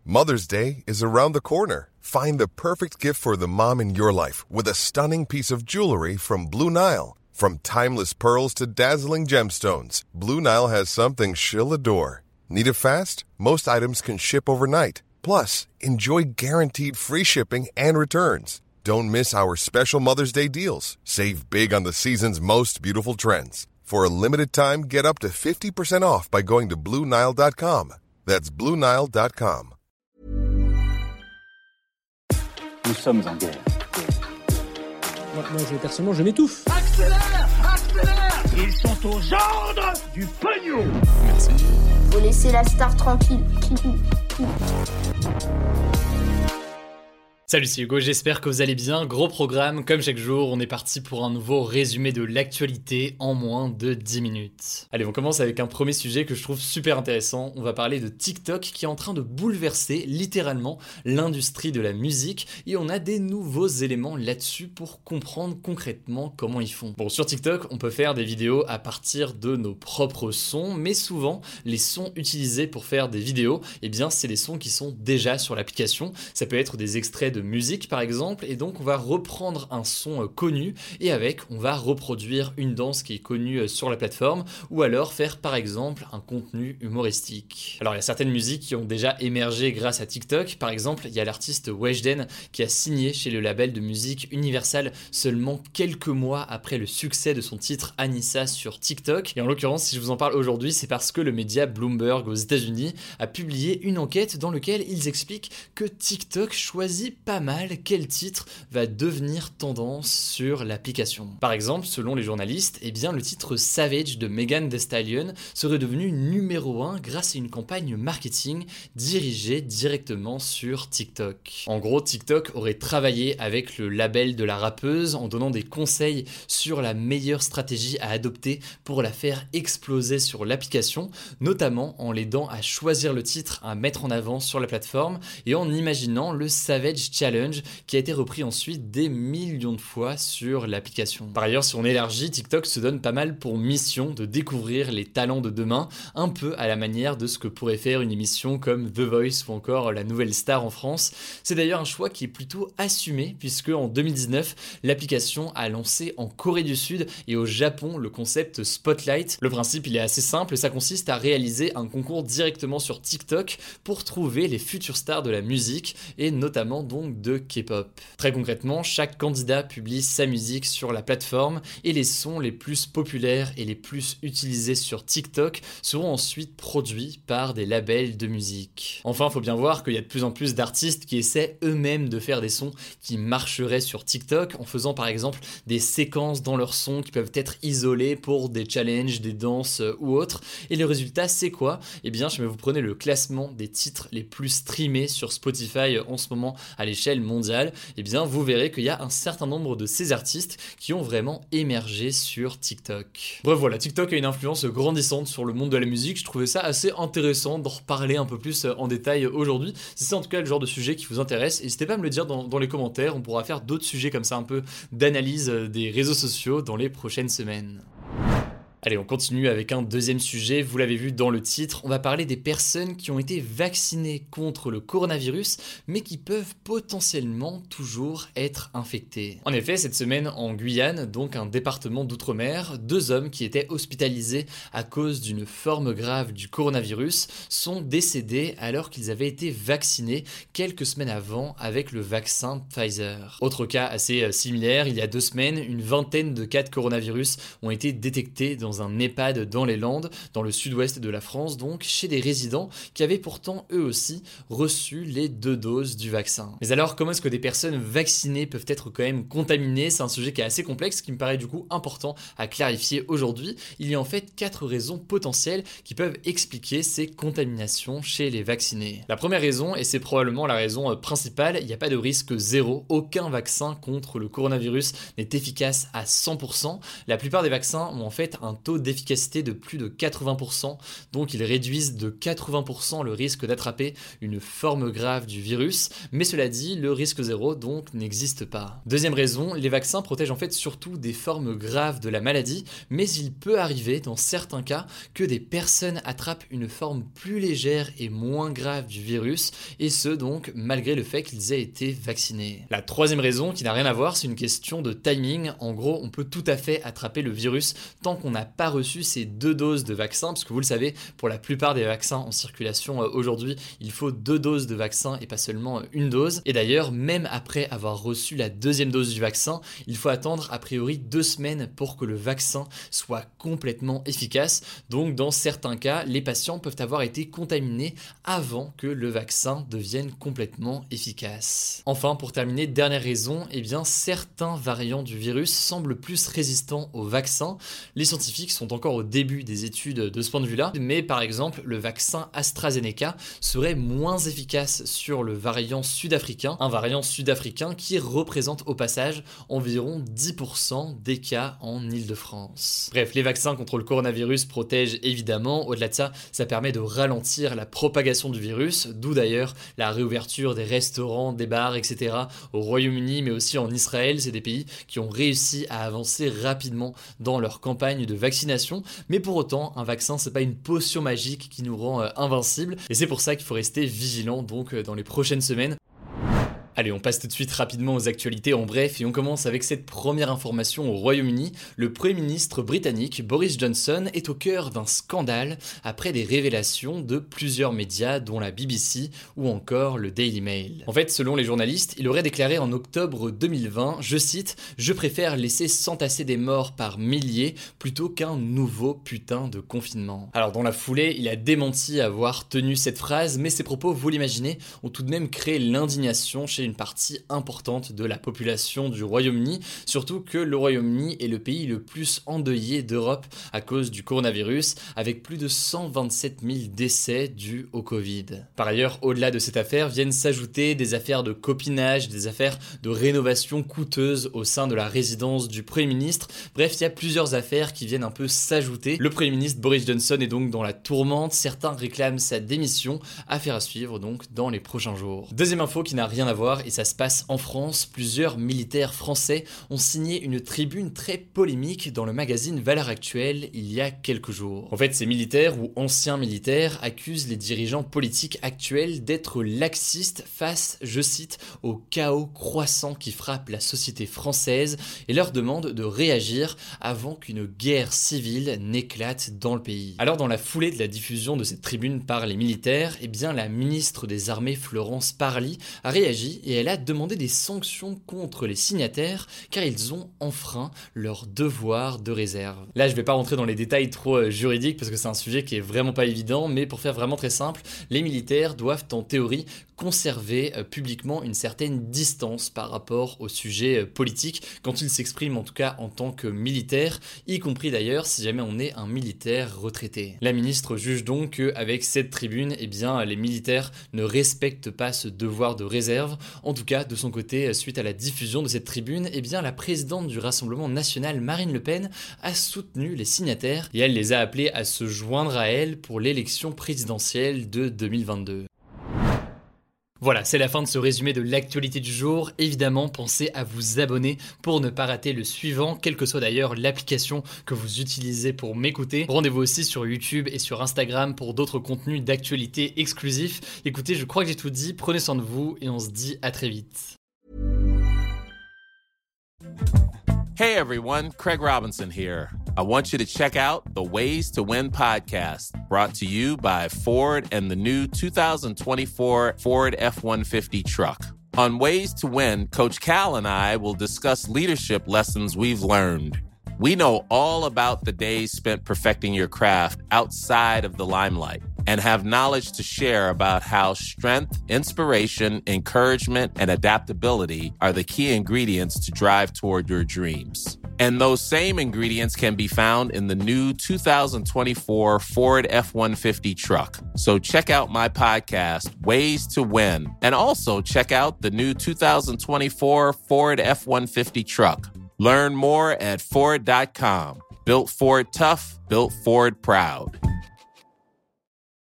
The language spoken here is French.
Mother's Day is around the corner. Find the perfect gift for the mom in your life with a stunning piece of jewelry from Blue Nile. From timeless pearls to dazzling gemstones, Blue Nile has something she'll adore. Need it fast? Most items can ship overnight. Plus, enjoy guaranteed free shipping and returns. Don't miss our special Mother's Day deals. Save big on the season's most beautiful trends. For a limited time, get up to 50% off by going to BlueNile.com. That's BlueNile.com. Nous sommes en guerre. Moi, personnellement, je m'étouffe. Accélère! Ils sont aux ordres du pognon! Merci. Faut laisser la star tranquille. Salut, c'est Hugo, j'espère que vous allez bien. Gros programme, comme chaque jour, on est parti pour un nouveau résumé de l'actualité en moins de 10 minutes. Allez, on commence avec un premier sujet que je trouve super intéressant. On va parler de TikTok qui est en train de bouleverser littéralement l'industrie de la musique et on a des nouveaux éléments là-dessus pour comprendre concrètement comment ils font. Bon, sur TikTok, on peut faire des vidéos à partir de nos propres sons, mais souvent, les sons utilisés pour faire des vidéos, eh bien, c'est les sons qui sont déjà sur l'application. Ça peut être des extraits de musique par exemple, et donc on va reprendre un son connu et avec on va reproduire une danse qui est connue sur la plateforme ou alors faire par exemple un contenu humoristique. Alors il y a certaines musiques qui ont déjà émergé grâce à TikTok, par exemple il y a l'artiste Weshden qui a signé chez le label de musique Universal seulement quelques mois après le succès de son titre Anissa sur TikTok, et en l'occurrence si je vous en parle aujourd'hui c'est parce que le média Bloomberg aux États-Unis a publié une enquête dans laquelle ils expliquent que TikTok choisit pas mal quel titre va devenir tendance sur l'application. Par exemple, selon les journalistes, eh bien le titre Savage de Megan Thee Stallion serait devenu numéro 1 grâce à une campagne marketing dirigée directement sur TikTok. En gros, TikTok aurait travaillé avec le label de la rappeuse en donnant des conseils sur la meilleure stratégie à adopter pour la faire exploser sur l'application, notamment en l'aidant à choisir le titre à mettre en avant sur la plateforme et en imaginant le Savage Challenge qui a été repris ensuite des millions de fois sur l'application. Par ailleurs, si on élargit, TikTok se donne pas mal pour mission de découvrir les talents de demain, un peu à la manière de ce que pourrait faire une émission comme The Voice ou encore La Nouvelle Star en France. C'est d'ailleurs un choix qui est plutôt assumé puisque en 2019, l'application a lancé en Corée du Sud et au Japon le concept Spotlight. Le principe il est assez simple, ça consiste à réaliser un concours directement sur TikTok pour trouver les futures stars de la musique et notamment donc de K-pop. Très concrètement, chaque candidat publie sa musique sur la plateforme et les sons les plus populaires et les plus utilisés sur TikTok seront ensuite produits par des labels de musique. Enfin, il faut bien voir qu'il y a de plus en plus d'artistes qui essaient eux-mêmes de faire des sons qui marcheraient sur TikTok en faisant par exemple des séquences dans leurs sons qui peuvent être isolées pour des challenges, des danses ou autres. Et le résultat, c'est quoi ? Eh bien, si vous prenez le classement des titres les plus streamés sur Spotify en ce moment à l'échelle mondiale, eh bien vous verrez qu'il y a un certain nombre de ces artistes qui ont vraiment émergé sur TikTok. Bref voilà, TikTok a une influence grandissante sur le monde de la musique, je trouvais ça assez intéressant d'en reparler un peu plus en détail aujourd'hui. Si c'est en tout cas le genre de sujet qui vous intéresse, n'hésitez pas à me le dire dans les commentaires, on pourra faire d'autres sujets comme ça un peu d'analyse des réseaux sociaux dans les prochaines semaines. Allez, on continue avec un deuxième sujet, vous l'avez vu dans le titre, on va parler des personnes qui ont été vaccinées contre le coronavirus, mais qui peuvent potentiellement toujours être infectées. En effet, cette semaine en Guyane, donc un département d'outre-mer, 2 hommes qui étaient hospitalisés à cause d'une forme grave du coronavirus sont décédés alors qu'ils avaient été vaccinés quelques semaines avant avec le vaccin Pfizer. Autre cas assez similaire, il y a 2 semaines, une vingtaine de cas de coronavirus ont été détectés dans un EHPAD dans les Landes, dans le sud-ouest de la France, donc chez des résidents qui avaient pourtant eux aussi reçu les 2 doses du vaccin. Mais alors, comment est-ce que des personnes vaccinées peuvent être quand même contaminées ? C'est un sujet qui est assez complexe, qui me paraît du coup important à clarifier aujourd'hui. Il y a en fait 4 raisons potentielles qui peuvent expliquer ces contaminations chez les vaccinés. La première raison, et c'est probablement la raison principale, il n'y a pas de risque zéro. Aucun vaccin contre le coronavirus n'est efficace à 100%. La plupart des vaccins ont en fait un taux d'efficacité de plus de 80%, donc ils réduisent de 80% le risque d'attraper une forme grave du virus, mais cela dit, le risque zéro donc n'existe pas. Deuxième raison, les vaccins protègent en fait surtout des formes graves de la maladie, mais il peut arriver dans certains cas que des personnes attrapent une forme plus légère et moins grave du virus, et ce donc malgré le fait qu'ils aient été vaccinés. La troisième raison, qui n'a rien à voir, c'est une question de timing. En gros, on peut tout à fait attraper le virus tant qu'on n'a pas reçu ces 2 doses de vaccin, parce que vous le savez, pour la plupart des vaccins en circulation aujourd'hui, il faut 2 doses de vaccin et pas seulement 1 dose. Et d'ailleurs, même après avoir reçu la 2e dose du vaccin, il faut attendre a priori 2 semaines pour que le vaccin soit complètement efficace. Donc dans certains cas, les patients peuvent avoir été contaminés avant que le vaccin devienne complètement efficace. Enfin, pour terminer, dernière raison, certains variants du virus semblent plus résistants au vaccin. Les scientifiques sont encore au début des études de ce point de vue-là, mais par exemple, le vaccin AstraZeneca serait moins efficace sur le variant sud-africain, un variant sud-africain qui représente au passage environ 10% des cas en Île-de-France. Bref, les vaccins contre le coronavirus protègent évidemment. Au-delà de ça, ça permet de ralentir la propagation du virus, d'où d'ailleurs la réouverture des restaurants, des bars, etc. au Royaume-Uni, mais aussi en Israël. C'est des pays qui ont réussi à avancer rapidement dans leur campagne de vaccination. Mais pour autant, un vaccin, c'est pas une potion magique qui nous rend invincibles. Et c'est pour ça qu'il faut rester vigilant donc dans les prochaines semaines. Allez, on passe tout de suite rapidement aux actualités en bref et on commence avec cette première information au Royaume-Uni. Le Premier ministre britannique Boris Johnson est au cœur d'un scandale après des révélations de plusieurs médias dont la BBC ou encore le Daily Mail. En fait, selon les journalistes, il aurait déclaré en octobre 2020, je cite, « Je préfère laisser s'entasser des morts par milliers plutôt qu'un nouveau putain de confinement ». Alors dans la foulée, il a démenti avoir tenu cette phrase, mais ses propos, vous l'imaginez, ont tout de même créé l'indignation chez une partie importante de la population du Royaume-Uni, surtout que le Royaume-Uni est le pays le plus endeuillé d'Europe à cause du coronavirus, avec plus de 127 000 décès dus au Covid. Par ailleurs, au-delà de cette affaire, viennent s'ajouter des affaires de copinage, des affaires de rénovation coûteuse au sein de la résidence du Premier ministre. Bref, il y a plusieurs affaires qui viennent un peu s'ajouter. Le Premier ministre Boris Johnson est donc dans la tourmente, certains réclament sa démission, affaire à suivre donc dans les prochains jours. Deuxième info qui n'a rien à voir, et ça se passe en France, plusieurs militaires français ont signé une tribune très polémique dans le magazine Valeurs Actuelles il y a quelques jours. En fait, ces militaires ou anciens militaires accusent les dirigeants politiques actuels d'être laxistes face, je cite, au chaos croissant qui frappe la société française et leur demandent de réagir avant qu'une guerre civile n'éclate dans le pays. Alors dans la foulée de la diffusion de cette tribune par les militaires, la ministre des Armées Florence Parly a réagi et elle a demandé des sanctions contre les signataires car ils ont enfreint leur devoir de réserve. Là, je vais pas rentrer dans les détails trop juridiques parce que c'est un sujet qui est vraiment pas évident, mais pour faire vraiment très simple, les militaires doivent en théorie conserver publiquement une certaine distance par rapport au sujet politique quand ils s'expriment en tout cas en tant que militaires, y compris d'ailleurs si jamais on est un militaire retraité. La ministre juge donc qu'avec cette tribune, les militaires ne respectent pas ce devoir de réserve. En tout cas, de son côté, suite à la diffusion de cette tribune, la présidente du Rassemblement national, Marine Le Pen, a soutenu les signataires et elle les a appelés à se joindre à elle pour l'élection présidentielle de 2022. Voilà, c'est la fin de ce résumé de l'actualité du jour. Évidemment, pensez à vous abonner pour ne pas rater le suivant, quelle que soit d'ailleurs l'application que vous utilisez pour m'écouter. Rendez-vous aussi sur YouTube et sur Instagram pour d'autres contenus d'actualité exclusifs. Écoutez, je crois que j'ai tout dit, prenez soin de vous et on se dit à très vite. Hey everyone, Craig Robinson here. I want you to check out the Ways to Win podcast, brought to you by Ford and the new 2024 Ford F-150 truck. On Ways to Win, Coach Cal and I will discuss leadership lessons we've learned. We know all about the days spent perfecting your craft outside of the limelight and have knowledge to share about how strength, inspiration, encouragement, and adaptability are the key ingredients to drive toward your dreams. And those same ingredients can be found in the new 2024 Ford F-150 truck. So check out my podcast, Ways to Win, and also check out the new 2024 Ford F-150 truck. Learn more at Ford.com. Built Ford tough, built Ford proud.